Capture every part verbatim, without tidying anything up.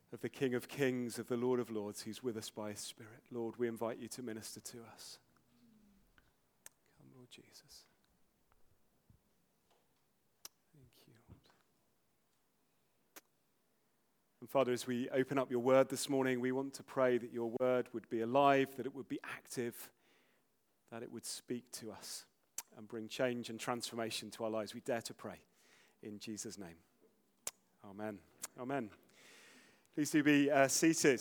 of the King of Kings, of the Lord of Lords, who's with us by his Spirit. Lord, we invite you to minister to us. Come, Lord Jesus. Thank you, Lord. And Father, as we open up your word this morning, we want to pray that your word would be alive, that it would be active, that it would speak to us and bring change and transformation to our lives. We dare to pray in Jesus' name. Amen. Amen. Please do be uh, seated.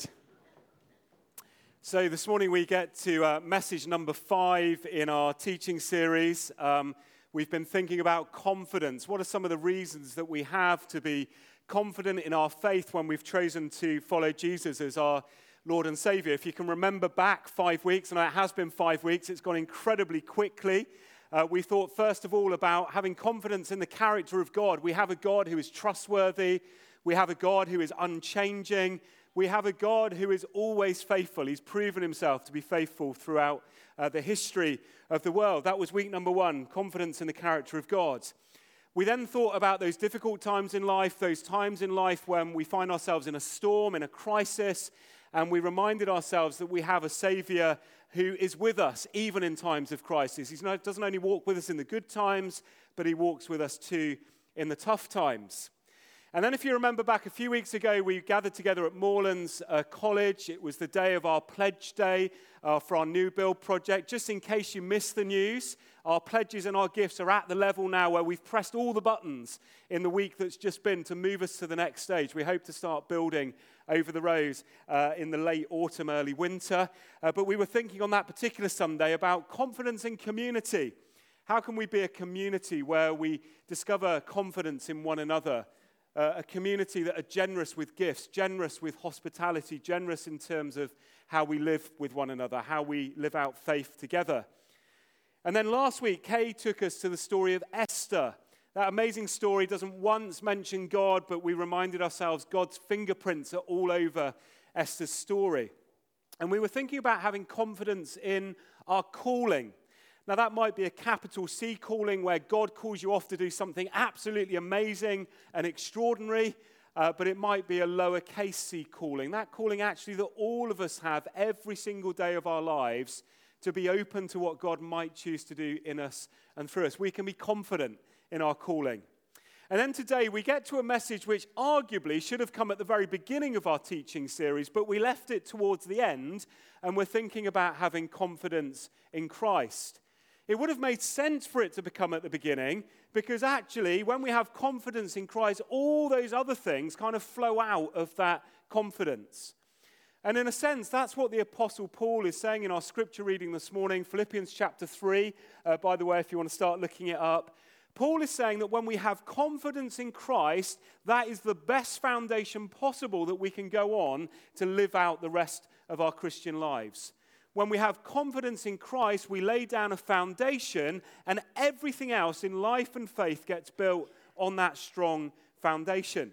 So this morning we get to uh, message number five in our teaching series. Um, we've been thinking about confidence. What are some of the reasons that we have to be confident in our faith when we've chosen to follow Jesus as our Lord and Savior? If you can remember back five weeks, and it has been five weeks, it's gone incredibly quickly. Uh, we thought first of all about having confidence in the character of God. We have a God who is trustworthy. We have a God who is unchanging. We have a God who is always faithful. He's proven himself to be faithful throughout uh, the history of the world. That was week number one, confidence in the character of God. We then thought about those difficult times in life, those times in life when we find ourselves in a storm, in a crisis, and we reminded ourselves that we have a Savior who is with us even in times of crisis. He doesn't only walk with us in the good times, but he walks with us too in the tough times. And then if you remember back a few weeks ago, we gathered together at Moorlands uh, College. It was the day of our pledge day uh, for our new build project. Just in case you missed the news, our pledges and our gifts are at the level now where we've pressed all the buttons in the week that's just been to move us to the next stage. We hope to start building over the rows uh, in the late autumn, early winter. Uh, but we were thinking on that particular Sunday about confidence in community. How can we be a community where we discover confidence in one another? Uh, a community that are generous with gifts, generous with hospitality, generous in terms of how we live with one another, how we live out faith together. And then last week, Kay took us to the story of Esther. That amazing story doesn't once mention God, but we reminded ourselves God's fingerprints are all over Esther's story. And we were thinking about having confidence in our calling. Now, that might be a capital C calling where God calls you off to do something absolutely amazing and extraordinary, uh, but it might be a lowercase c calling. That calling actually that all of us have every single day of our lives to be open to what God might choose to do in us and through us. We can be confident in our calling. And then today we get to a message which arguably should have come at the very beginning of our teaching series, but we left it towards the end, and we're thinking about having confidence in Christ. It would have made sense for it to become at the beginning, because actually, when we have confidence in Christ, all those other things kind of flow out of that confidence. And in a sense, that's what the Apostle Paul is saying in our scripture reading this morning, Philippians chapter three. Uh, by the way, if you want to start looking it up, Paul is saying that when we have confidence in Christ, that is the best foundation possible that we can go on to live out the rest of our Christian lives. When we have confidence in Christ, we lay down a foundation, and everything else in life and faith gets built on that strong foundation.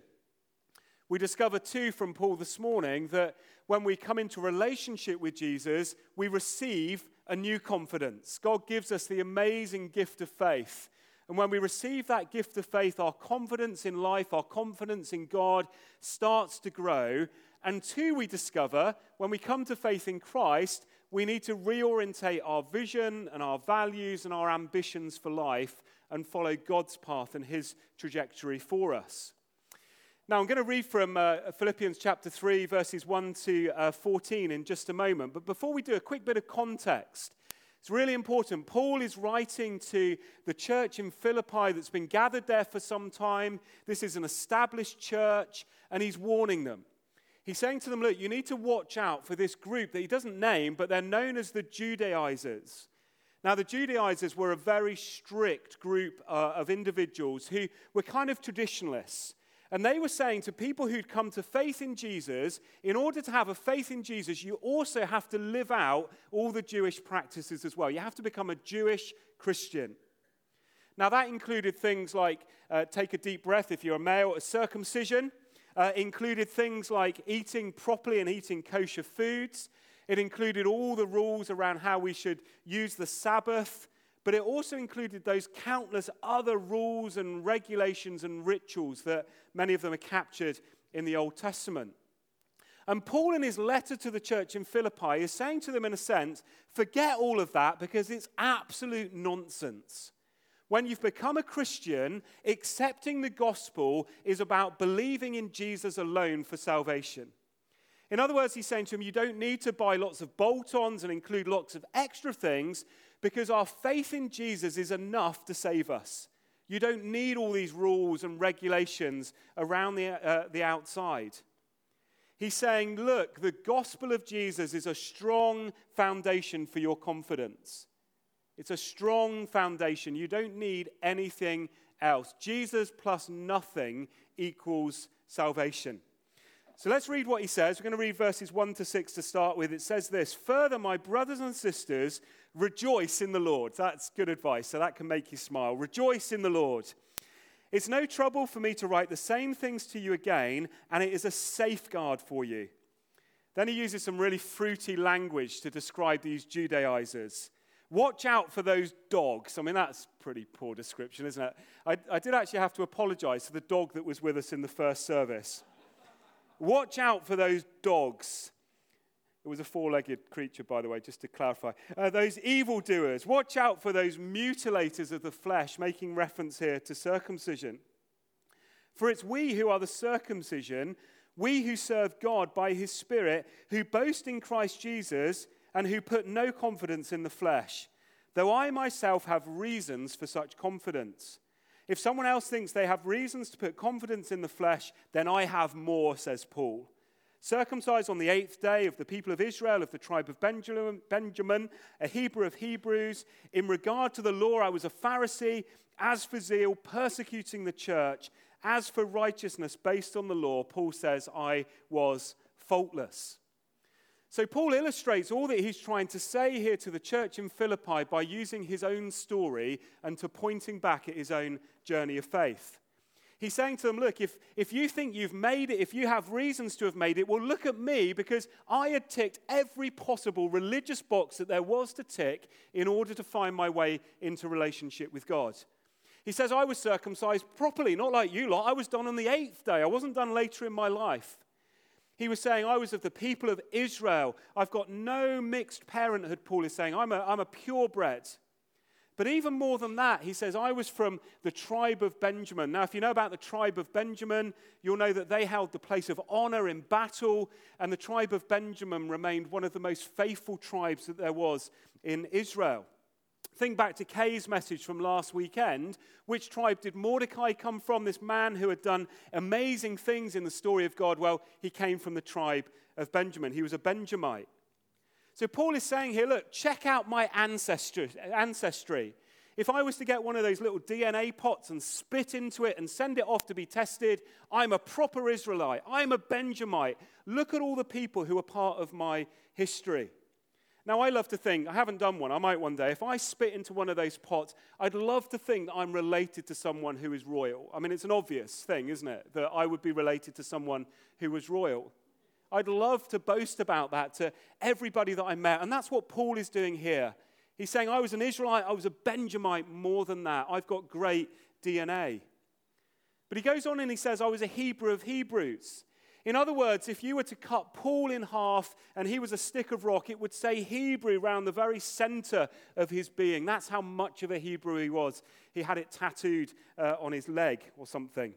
We discover too from Paul this morning that when we come into relationship with Jesus, we receive a new confidence. God gives us the amazing gift of faith. And when we receive that gift of faith, our confidence in life, our confidence in God starts to grow. And two, we discover when we come to faith in Christ, we need to reorientate our vision and our values and our ambitions for life and follow God's path and his trajectory for us. Now, I'm going to read from uh, Philippians chapter three, verses one to fourteen in just a moment. But before we do, a quick bit of context. It's really important. Paul is writing to the church in Philippi that's been gathered there for some time. This is an established church, and he's warning them. He's saying to them, look, you need to watch out for this group that he doesn't name, but they're known as the Judaizers. Now, the Judaizers were a very strict group uh, of individuals who were kind of traditionalists. And they were saying to people who'd come to faith in Jesus, in order to have a faith in Jesus, you also have to live out all the Jewish practices as well. You have to become a Jewish Christian. Now, that included things like, uh, take a deep breath if you're a male, a circumcision. Uh, included things like eating properly and eating kosher foods. It included all the rules around how we should use the Sabbath. But it also included those countless other rules and regulations and rituals that many of them are captured in the Old Testament. And Paul, in his letter to the church in Philippi, is saying to them in a sense, forget all of that because it's absolute nonsense. When you've become a Christian, accepting the gospel is about believing in Jesus alone for salvation. In other words, he's saying to them, you don't need to buy lots of bolt-ons and include lots of extra things because our faith in Jesus is enough to save us. You don't need all these rules and regulations around the, uh, the outside. He's saying, look, the gospel of Jesus is a strong foundation for your confidence. It's a strong foundation. You don't need anything else. Jesus plus nothing equals salvation. So let's read what he says. We're going to read verses one to six to start with. It says this, further, my brothers and sisters, rejoice in the Lord. That's good advice, so that can make you smile. Rejoice in the Lord. It's no trouble for me to write the same things to you again, and it is a safeguard for you. Then he uses some really fruity language to describe these Judaizers. Watch out for those dogs. I mean, that's pretty poor description, isn't it? I, I did actually have to apologize to the dog that was with us in the first service. Watch out for those dogs. It was a four-legged creature, by the way, just to clarify. Uh, those evildoers. Watch out for those mutilators of the flesh, making reference here to circumcision. For it's we who are the circumcision, we who serve God by his Spirit, who boast in Christ Jesus, and who put no confidence in the flesh, though I myself have reasons for such confidence. If someone else thinks they have reasons to put confidence in the flesh, then I have more, says Paul. Circumcised on the eighth day of the people of Israel, of the tribe of Benjamin, Benjamin, a Hebrew of Hebrews. In regard to the law, I was a Pharisee. As for zeal, persecuting the church. As for righteousness based on the law, Paul says, I was faultless. So Paul illustrates all that he's trying to say here to the church in Philippi by using his own story and to pointing back at his own journey of faith. He's saying to them, look, if, if you think you've made it, if you have reasons to have made it, well, look at me, because I had ticked every possible religious box that there was to tick in order to find my way into relationship with God. He says, I was circumcised properly, not like you lot. I was done on the eighth day. I wasn't done later in my life. He was saying, I was of the people of Israel. I've got no mixed parenthood, Paul is saying. I'm a, I'm a purebred. But even more than that, he says, I was from the tribe of Benjamin. Now, if you know about the tribe of Benjamin, you'll know that they held the place of honor in battle, and the tribe of Benjamin remained one of the most faithful tribes that there was in Israel. Think back to Kay's message from last weekend. Which tribe did Mordecai come from? This man who had done amazing things in the story of God. Well, he came from the tribe of Benjamin. He was a Benjamite. So Paul is saying here, look, check out my ancestry. ancestry. If I was to get one of those little D N A pots and spit into it and send it off to be tested, I'm a proper Israelite. I'm a Benjamite. Look at all the people who are part of my history. Now, I love to think, I haven't done one, I might one day. If I spit into one of those pots, I'd love to think that I'm related to someone who is royal. I mean, it's an obvious thing, isn't it, that I would be related to someone who was royal. I'd love to boast about that to everybody that I met. And that's what Paul is doing here. He's saying, I was an Israelite, I was a Benjamite, more than that. I've got great D N A. But he goes on and he says, I was a Hebrew of Hebrews. In other words, if you were to cut Paul in half and he was a stick of rock, it would say Hebrew around the very center of his being. That's how much of a Hebrew he was. He had it tattooed uh, on his leg or something.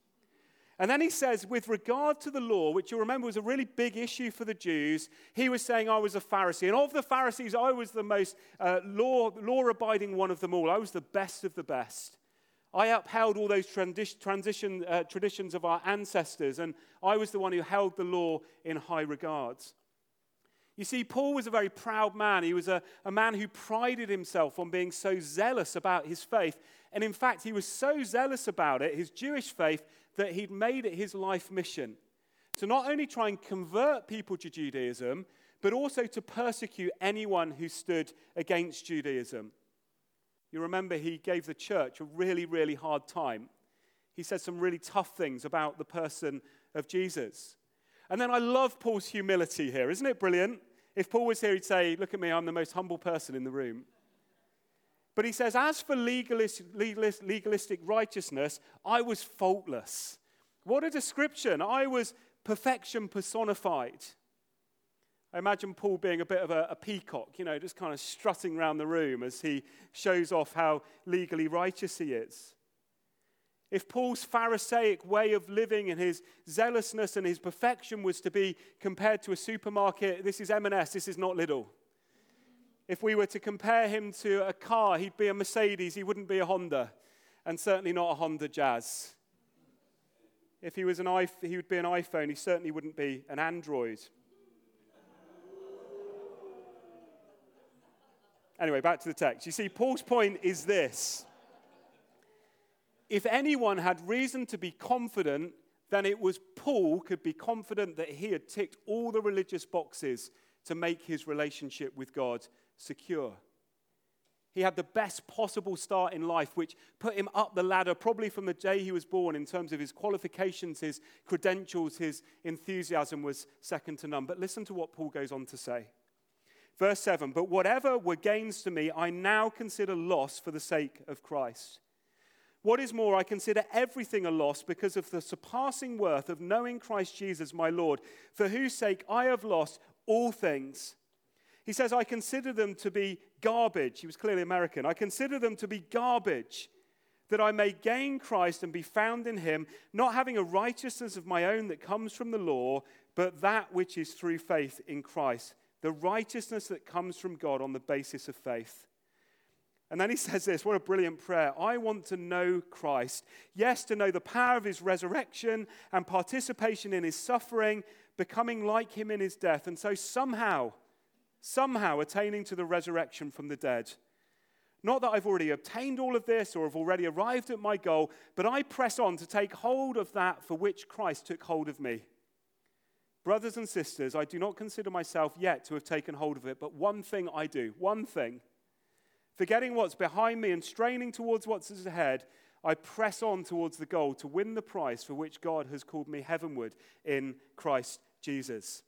And then he says, with regard to the law, which you'll remember was a really big issue for the Jews, he was saying I was a Pharisee. And of the Pharisees, I was the most uh, law, law-abiding one of them all. I was the best of the best. I upheld all those trandi- transition, uh, traditions of our ancestors, and I was the one who held the law in high regards. You see, Paul was a very proud man. He was a, a man who prided himself on being so zealous about his faith. And in fact, he was so zealous about it, his Jewish faith, that he'd made it his life mission to not only try and convert people to Judaism, but also to persecute anyone who stood against Judaism. You remember he gave the church a really, really hard time. He said some really tough things about the person of Jesus. And then I love Paul's humility here. Isn't it brilliant? If Paul was here, he'd say, look at me, I'm the most humble person in the room. But he says, as for legalist, legalist, legalistic righteousness, I was faultless. What a description. I was perfection personified. I imagine Paul being a bit of a, a peacock, you know, just kind of strutting around the room as he shows off how legally righteous he is. If Paul's Pharisaic way of living and his zealousness and his perfection was to be compared to a supermarket, this is M and S, this is not Lidl. If we were to compare him to a car, he'd be a Mercedes, he wouldn't be a Honda, and certainly not a Honda Jazz. If he was an iPhone, he would be an iPhone, he certainly wouldn't be an Android. Anyway, back to the text. You see, Paul's point is this. If anyone had reason to be confident, then it was Paul could be confident that he had ticked all the religious boxes to make his relationship with God secure. He had the best possible start in life, which put him up the ladder probably from the day he was born in terms of his qualifications, his credentials, his enthusiasm was second to none. But listen to what Paul goes on to say. Verse seven, but whatever were gains to me, I now consider loss for the sake of Christ. What is more, I consider everything a loss because of the surpassing worth of knowing Christ Jesus my Lord, for whose sake I have lost all things. He says, I consider them to be garbage. He was clearly American. I consider them to be garbage, that I may gain Christ and be found in him, not having a righteousness of my own that comes from the law, but that which is through faith in Christ, the righteousness that comes from God on the basis of faith. And then he says this, what a brilliant prayer. I want to know Christ. Yes, to know the power of his resurrection and participation in his suffering, becoming like him in his death. And so somehow, somehow attaining to the resurrection from the dead. Not that I've already obtained all of this or have already arrived at my goal, but I press on to take hold of that for which Christ took hold of me. Brothers and sisters, I do not consider myself yet to have taken hold of it, but one thing I do, one thing. Forgetting what's behind me and straining towards what's ahead, I press on towards the goal to win the prize for which God has called me heavenward in Christ Jesus.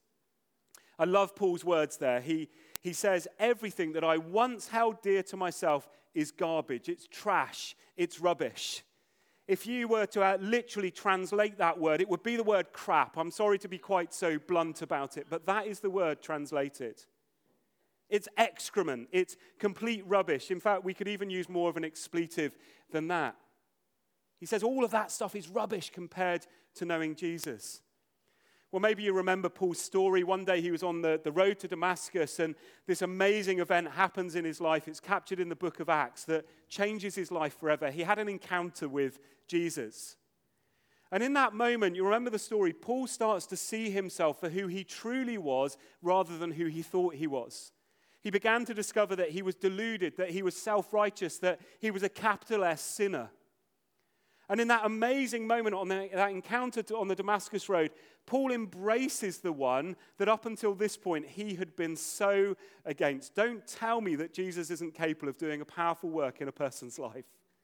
I love Paul's words there. He, he says, everything that I once held dear to myself is garbage. It's trash. It's rubbish. If you were to uh, literally translate that word, it would be the word crap. I'm sorry to be quite so blunt about it, but that is the word translated. It's excrement. It's complete rubbish. In fact, we could even use more of an expletive than that. He says all of that stuff is rubbish compared to knowing Jesus. Well, maybe you remember Paul's story. One day he was on the, the road to Damascus, and this amazing event happens in his life. It's captured in the book of Acts that changes his life forever. He had an encounter with Jesus. And in that moment, you remember the story, Paul starts to see himself for who he truly was rather than who he thought he was. He began to discover that he was deluded, that he was self-righteous, that he was a capital S sinner. And in that amazing moment on the, that encounter to, on the Damascus Road, Paul embraces the one that up until this point he had been so against. Don't tell me that Jesus isn't capable of doing a powerful work in a person's life.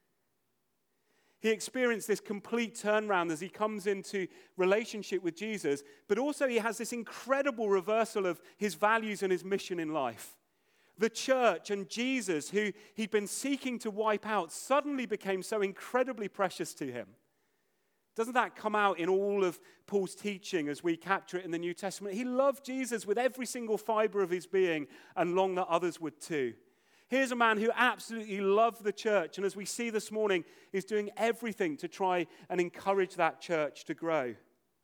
He experienced this complete turnaround as he comes into relationship with Jesus, but also he has this incredible reversal of his values and his mission in life. The church and Jesus, who he'd been seeking to wipe out, suddenly became so incredibly precious to him. Doesn't that come out in all of Paul's teaching as we capture it in the New Testament? He loved Jesus with every single fiber of his being and longed that others would too. Here's a man who absolutely loved the church, and as we see this morning, is doing everything to try and encourage that church to grow.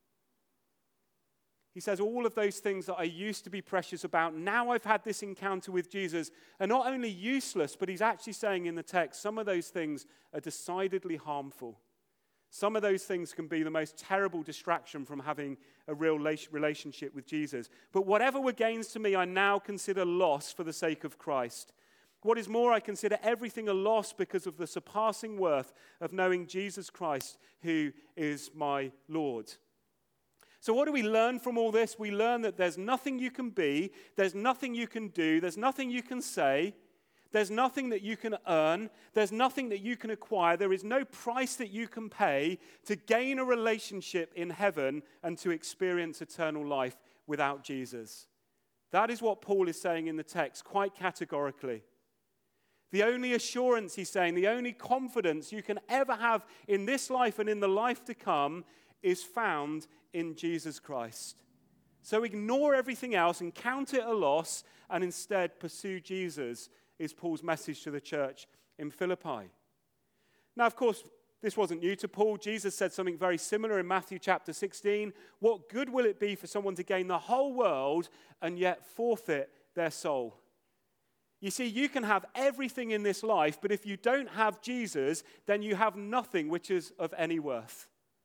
He says, all of those things that I used to be precious about, now I've had this encounter with Jesus, are not only useless, but he's actually saying in the text, some of those things are decidedly harmful. Some of those things can be the most terrible distraction from having a real relationship with Jesus. But whatever were gains to me, I now consider loss for the sake of Christ. What is more, I consider everything a loss because of the surpassing worth of knowing Jesus Christ, who is my Lord. So what do we learn from all this? We learn that there's nothing you can be, there's nothing you can do, there's nothing you can say, there's nothing that you can earn, there's nothing that you can acquire, there is no price that you can pay to gain a relationship in heaven and to experience eternal life without Jesus. That is what Paul is saying in the text quite categorically. The only assurance, he's saying, the only confidence you can ever have in this life and in the life to come is found in Jesus Christ. So ignore everything else and count it a loss and instead pursue Jesus, is Paul's message to the church in Philippi. Now, of course, this wasn't new to Paul. Jesus said something very similar in Matthew chapter sixteen. What good will it be for someone to gain the whole world and yet forfeit their soul? You see, you can have everything in this life, but if you don't have Jesus, then you have nothing which is of any worth.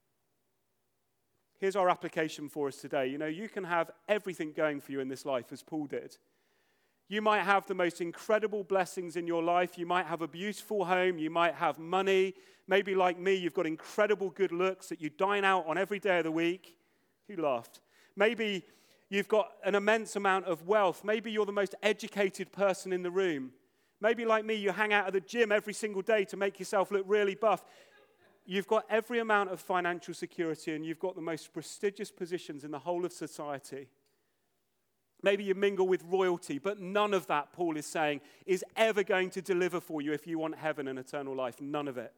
Here's our application for us today. You know, you can have everything going for you in this life, as Paul did. You might have the most incredible blessings in your life. You might have a beautiful home. You might have money. Maybe like me, you've got incredible good looks that you dine out on every day of the week. Who laughed? Maybe you've got an immense amount of wealth. Maybe you're the most educated person in the room. Maybe like me, you hang out at the gym every single day to make yourself look really buff. You've got every amount of financial security and you've got the most prestigious positions in the whole of society. Maybe you mingle with royalty, but none of that, Paul is saying, is ever going to deliver for you if you want heaven and eternal life. None of it.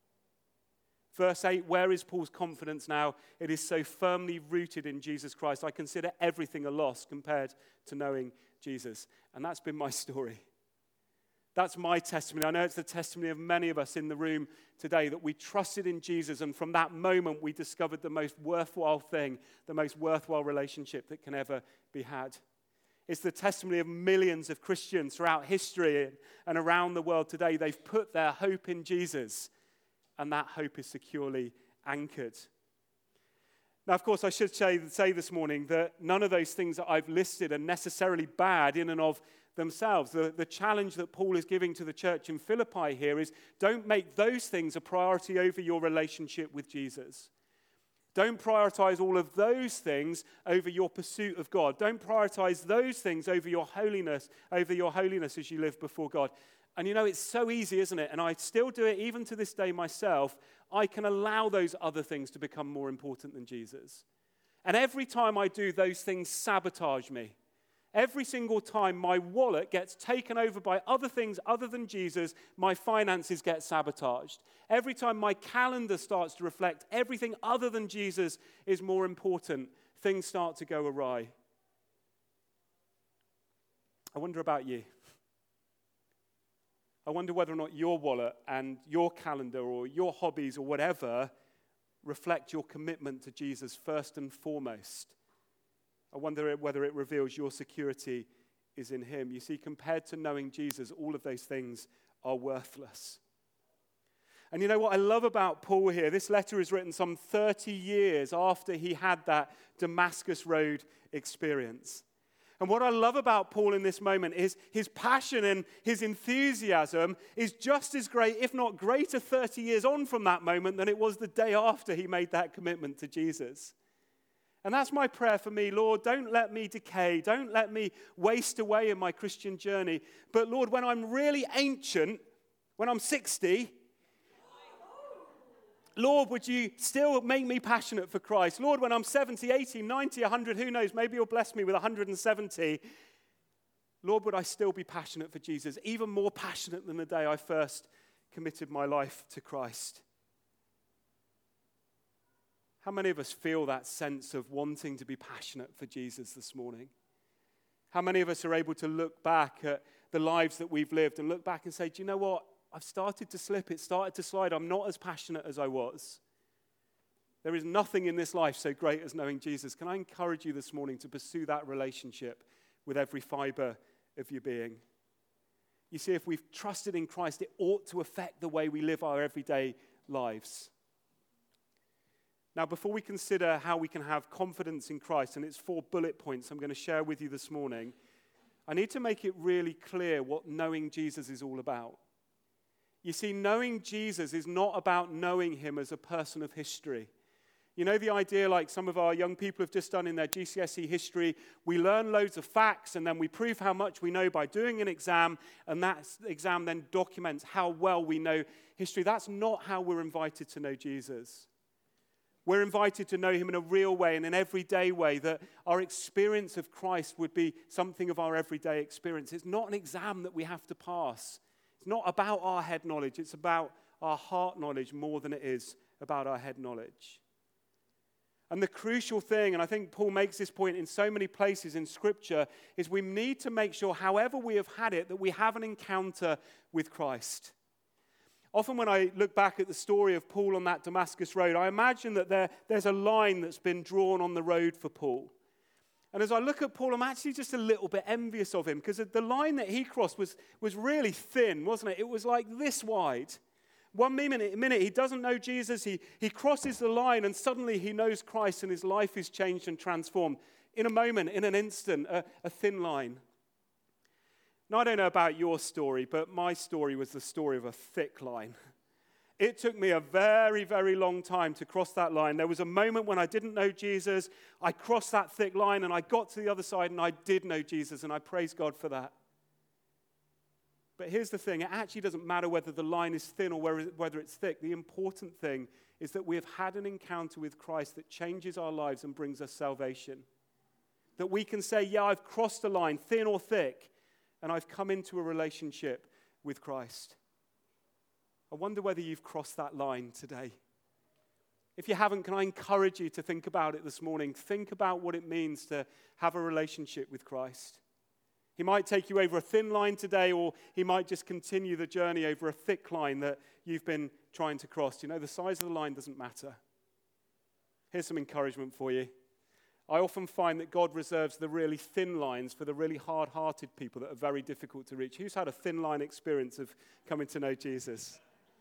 Verse eight, where is Paul's confidence now? It is so firmly rooted in Jesus Christ. I consider everything a loss compared to knowing Jesus. And that's been my story. That's my testimony. I know it's the testimony of many of us in the room today that we trusted in Jesus, and from that moment we discovered the most worthwhile thing, the most worthwhile relationship that can ever be had. It's the testimony of millions of Christians throughout history and around the world today. They've put their hope in Jesus, and that hope is securely anchored. Now, of course, I should say, say this morning that none of those things that I've listed are necessarily bad in and of themselves. The, the challenge that Paul is giving to the church in Philippi here is don't make those things a priority over your relationship with Jesus. Don't prioritize all of those things over your pursuit of God. Don't prioritize those things over your holiness, over your holiness as you live before God. And you know, it's so easy, isn't it? And I still do it even to this day myself. I can allow those other things to become more important than Jesus. And every time I do, those things sabotage me. Every single time my wallet gets taken over by other things other than Jesus, my finances get sabotaged. Every time my calendar starts to reflect everything other than Jesus is more important, things start to go awry. I wonder about you. I wonder whether or not your wallet and your calendar or your hobbies or whatever reflect your commitment to Jesus first and foremost. I wonder whether it reveals your security is in him. You see, compared to knowing Jesus, all of those things are worthless. And you know what I love about Paul here? This letter is written some thirty years after he had that Damascus Road experience. And what I love about Paul in this moment is his passion and his enthusiasm is just as great, if not greater, thirty years on from that moment than it was the day after he made that commitment to Jesus. And that's my prayer for me. Lord, don't let me decay. Don't let me waste away in my Christian journey. But Lord, when I'm really ancient, when I'm sixty, Lord, would you still make me passionate for Christ? Lord, when I'm seventy, eighty, ninety, one hundred, who knows, maybe you'll bless me with one hundred seventy. Lord, would I still be passionate for Jesus, even more passionate than the day I first committed my life to Christ? How many of us feel that sense of wanting to be passionate for Jesus this morning? How many of us are able to look back at the lives that we've lived and look back and say, do you know what? I've started to slip. It started to slide. I'm not as passionate as I was. There is nothing in this life so great as knowing Jesus. Can I encourage you this morning to pursue that relationship with every fiber of your being? You see, if we've trusted in Christ, it ought to affect the way we live our everyday lives. Now, before we consider how we can have confidence in Christ, and it's four bullet points I'm going to share with you this morning, I need to make it really clear what knowing Jesus is all about. You see, knowing Jesus is not about knowing him as a person of history. You know the idea, like some of our young people have just done in their G C S E history, we learn loads of facts and then we prove how much we know by doing an exam, and that exam then documents how well we know history. That's not how we're invited to know Jesus. We're invited to know him in a real way and an everyday way, that our experience of Christ would be something of our everyday experience. It's not an exam that we have to pass. It's not about our head knowledge. It's about our heart knowledge more than it is about our head knowledge. And the crucial thing, and I think Paul makes this point in so many places in Scripture, is we need to make sure, however we have had it, that we have an encounter with Christ. Often when I look back at the story of Paul on that Damascus road, I imagine that there, there's a line that's been drawn on the road for Paul. And as I look at Paul, I'm actually just a little bit envious of him, because the line that he crossed was, was really thin, wasn't it? It was like this wide. One minute, minute he doesn't know Jesus, he, he crosses the line, and suddenly he knows Christ, and his life is changed and transformed. In a moment, in an instant, a, a thin line. Now, I don't know about your story, but my story was the story of a thick line. It took me a very, very long time to cross that line. There was a moment when I didn't know Jesus. I crossed that thick line, and I got to the other side, and I did know Jesus, and I praise God for that. But here's the thing. It actually doesn't matter whether the line is thin or whether it's thick. The important thing is that we have had an encounter with Christ that changes our lives and brings us salvation. That we can say, yeah, I've crossed a line, thin or thick, and I've come into a relationship with Christ. I wonder whether you've crossed that line today. If you haven't, can I encourage you to think about it this morning? Think about what it means to have a relationship with Christ. He might take you over a thin line today, or he might just continue the journey over a thick line that you've been trying to cross. You know, the size of the line doesn't matter. Here's some encouragement for you. I often find that God reserves the really thin lines for the really hard-hearted people that are very difficult to reach. Who's had a thin line experience of coming to know Jesus?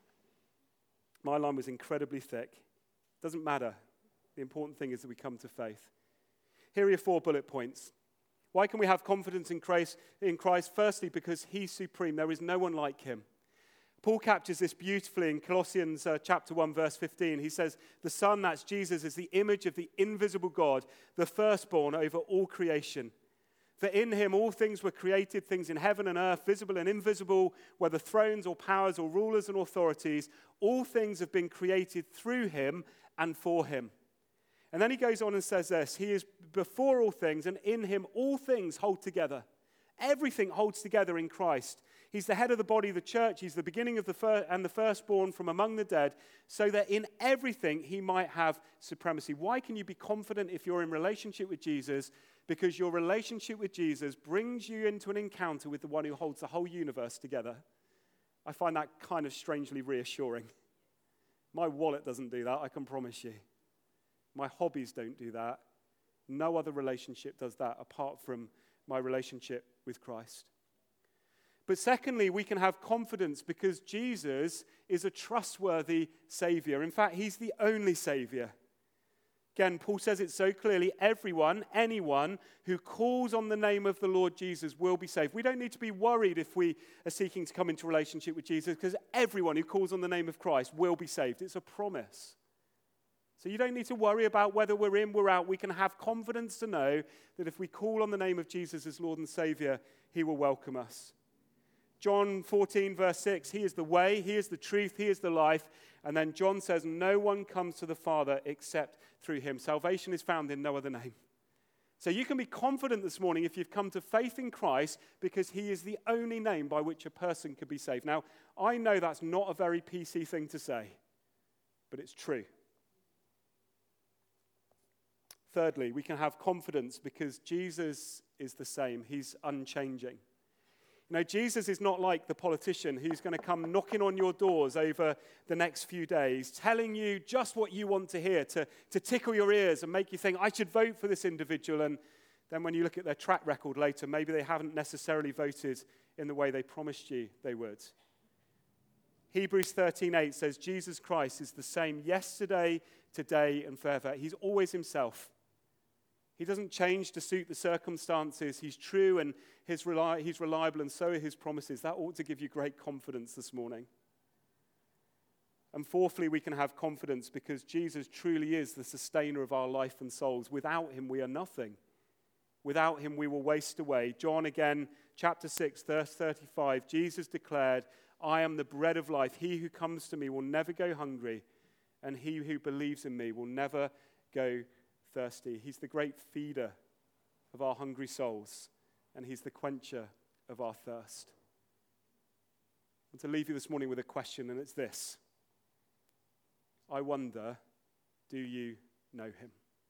My line was incredibly thick. Doesn't matter. The important thing is that we come to faith. Here are your four bullet points. Why can we have confidence in Christ? In Christ? Firstly, because he's supreme. There is no one like him. Paul captures this beautifully in Colossians uh, chapter one, verse fifteen. He says, the Son, that's Jesus, is the image of the invisible God, the firstborn over all creation. For in him all things were created, things in heaven and earth, visible and invisible, whether thrones or powers or rulers and authorities. All things have been created through him and for him. And then he goes on and says this, he is before all things, and in him all things hold together. Everything holds together in Christ. He's the head of the body of the church. He's the beginning of the fir- and the firstborn from among the dead, so that in everything he might have supremacy. Why can you be confident if you're in relationship with Jesus? Because your relationship with Jesus brings you into an encounter with the one who holds the whole universe together. I find that kind of strangely reassuring. My wallet doesn't do that, I can promise you. My hobbies don't do that. No other relationship does that apart from my relationship with Christ. But secondly, we can have confidence because Jesus is a trustworthy Savior. In fact, he's the only Savior. Again, Paul says it so clearly, everyone, anyone who calls on the name of the Lord Jesus will be saved. We don't need to be worried if we are seeking to come into relationship with Jesus, because everyone who calls on the name of Christ will be saved. It's a promise. So you don't need to worry about whether we're in, we're out. We can have confidence to know that if we call on the name of Jesus as Lord and Savior, he will welcome us. John fourteen, verse six, he is the way, he is the truth, he is the life. And then John says, no one comes to the Father except through him. Salvation is found in no other name. So you can be confident this morning if you've come to faith in Christ, because he is the only name by which a person could be saved. Now, I know that's not a very P C thing to say, but it's true. Thirdly, we can have confidence because Jesus is the same. He's unchanging. You know, Jesus is not like the politician who's going to come knocking on your doors over the next few days, telling you just what you want to hear, to, to tickle your ears and make you think, I should vote for this individual. And then when you look at their track record later, maybe they haven't necessarily voted in the way they promised you they would. Hebrews thirteen eight says, Jesus Christ is the same yesterday, today, and forever. He's always himself. He doesn't change to suit the circumstances. He's true and his reli- he's reliable, and so are his promises. That ought to give you great confidence this morning. And fourthly, we can have confidence because Jesus truly is the sustainer of our life and souls. Without him, we are nothing. Without him, we will waste away. John again, chapter six, verse thirty-five, Jesus declared, I am the bread of life. He who comes to me will never go hungry, and he who believes in me will never go thirsty. He's the great feeder of our hungry souls, and he's the quencher of our thirst. I want to leave you this morning with a question, and it's this. I wonder, do you know him?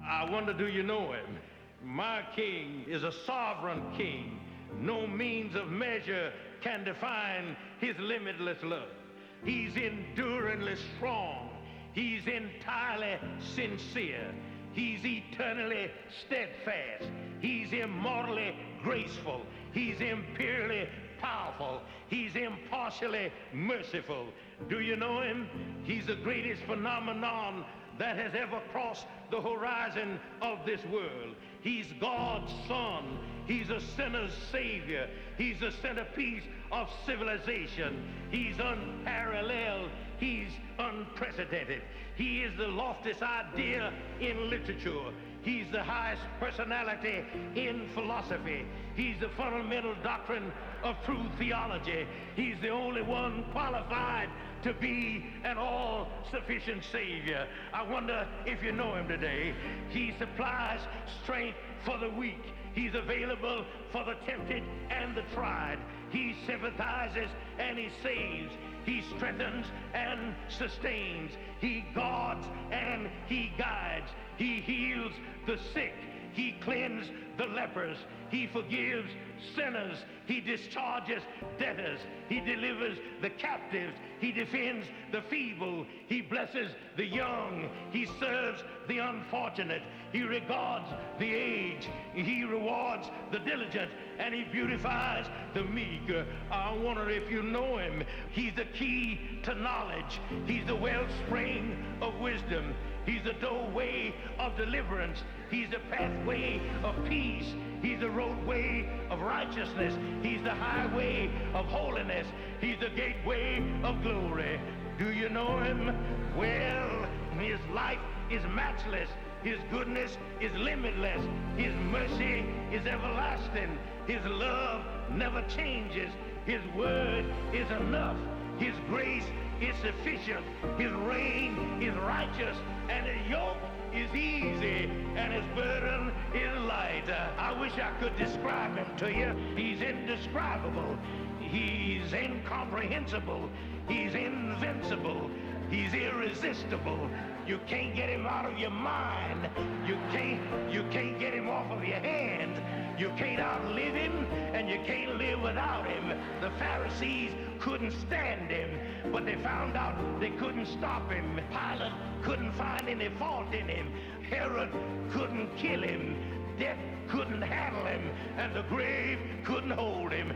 I wonder, do you know him? My king is a sovereign king. No means of measure can define his limitless love. He's enduringly strong. He's entirely sincere. He's eternally steadfast. He's immortally graceful. He's imperially powerful. He's impartially merciful. Do you know him? He's the greatest phenomenon that has ever crossed the horizon of this world. He's God's son. He's a sinner's savior. He's the centerpiece of civilization. He's unparalleled. He's unprecedented. He is the loftiest idea in literature. He's the highest personality in philosophy. He's the fundamental doctrine of true theology. He's the only one qualified to be an all-sufficient Savior. I wonder if you know him today. He supplies strength for the weak. He's available for the tempted and the tried. He sympathizes and he saves. He strengthens and sustains. He guards and he guides. He heals the sick. He cleanses the lepers. He forgives sinners. He discharges debtors. He delivers the captives. He defends the feeble. He blesses the young. He serves the unfortunate. He regards the aged. He rewards the diligent. And he beautifies the meek. I wonder if you know him. He's the key to knowledge. He's the wellspring of wisdom. He's the doorway of deliverance. He's the pathway of peace. He's the roadway of righteousness. He's the highway of holiness. He's the gateway of glory. Do you know him? Well, his life is matchless. His goodness is limitless. His mercy is everlasting. His love never changes. His word is enough. His grace is sufficient. His reign is righteous. And his yoke is easy. And his burden is light. Uh, I wish I could describe him to you. He's indescribable. He's incomprehensible. He's invincible. He's irresistible. You can't get him out of your mind. You can't, you can't get him off of your hand. You can't outlive him, and you can't live without him. The Pharisees couldn't stand him, but they found out they couldn't stop him. Pilate couldn't find any fault in him. Herod couldn't kill him. Death couldn't handle him, and the grave couldn't hold him.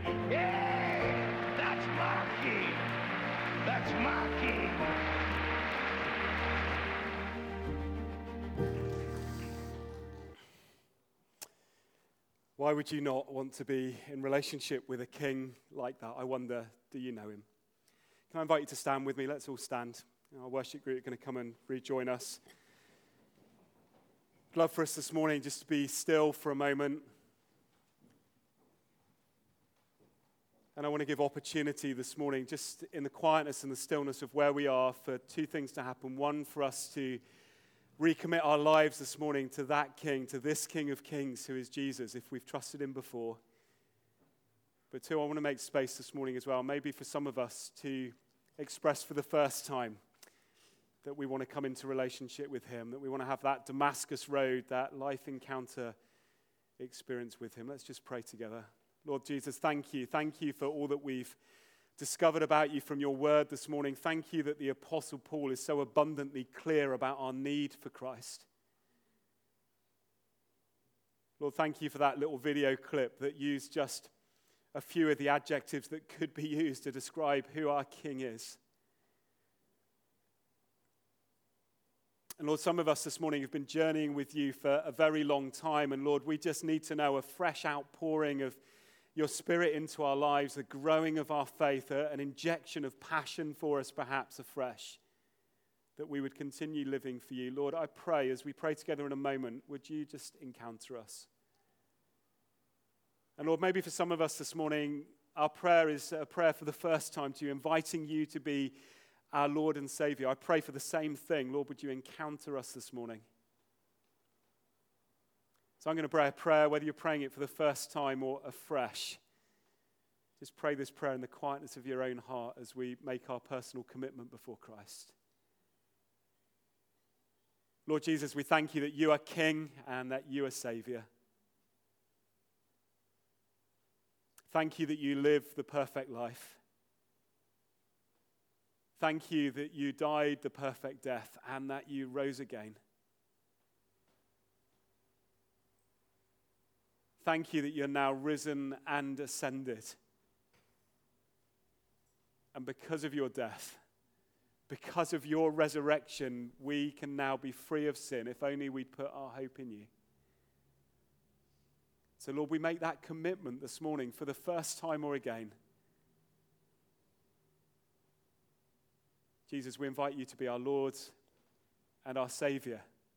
Yeah, that's my king. That's my king. Why would you not want to be in relationship with a king like that? I wonder, do you know him? Can I invite you to stand with me? Let's all stand. Our worship group are going to come and rejoin us. I'd love for us this morning just to be still for a moment. And I want to give opportunity this morning, just in the quietness and the stillness of where we are, for two things to happen. One, for us to recommit our lives this morning to that King, to this King of Kings who is Jesus, if we've trusted him before. But two, I want to make space this morning as well, maybe for some of us to express for the first time that we want to come into relationship with him, that we want to have that Damascus Road, that life encounter experience with him. Let's just pray together. Lord Jesus, thank you. Thank you for all that we've discovered about you from your word this morning. Thank you that the Apostle Paul is so abundantly clear about our need for Christ. Lord, thank you for that little video clip that used just a few of the adjectives that could be used to describe who our King is. And Lord, some of us this morning have been journeying with you for a very long time. And Lord, we just need to know a fresh outpouring of your Spirit into our lives, a growing of our faith, an injection of passion for us perhaps afresh, that we would continue living for you. Lord, I pray as we pray together in a moment, would you just encounter us? And Lord, maybe for some of us this morning, our prayer is a prayer for the first time to you, inviting you to be our Lord and Savior. I pray for the same thing. Lord, would you encounter us this morning? So I'm going to pray a prayer, whether you're praying it for the first time or afresh. Just pray this prayer in the quietness of your own heart as we make our personal commitment before Christ. Lord Jesus, we thank you that you are King and that you are Saviour. Thank you that you live the perfect life. Thank you that you died the perfect death and that you rose again. Thank you that you're now risen and ascended. And because of your death, because of your resurrection, we can now be free of sin, if only we'd put our hope in you. So, Lord, we make that commitment this morning for the first time or again. Jesus, we invite you to be our Lord and our Saviour.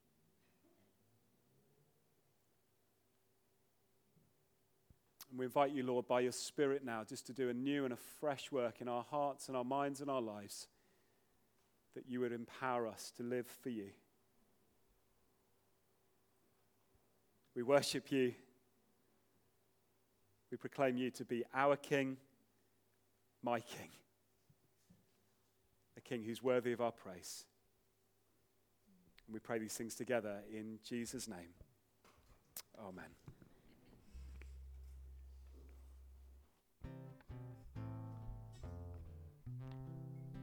And we invite you, Lord, by your Spirit now, just to do a new and a fresh work in our hearts and our minds and our lives, that you would empower us to live for you. We worship you. We proclaim you to be our King, my King, a King who's worthy of our praise. And we pray these things together in Jesus' name. Amen.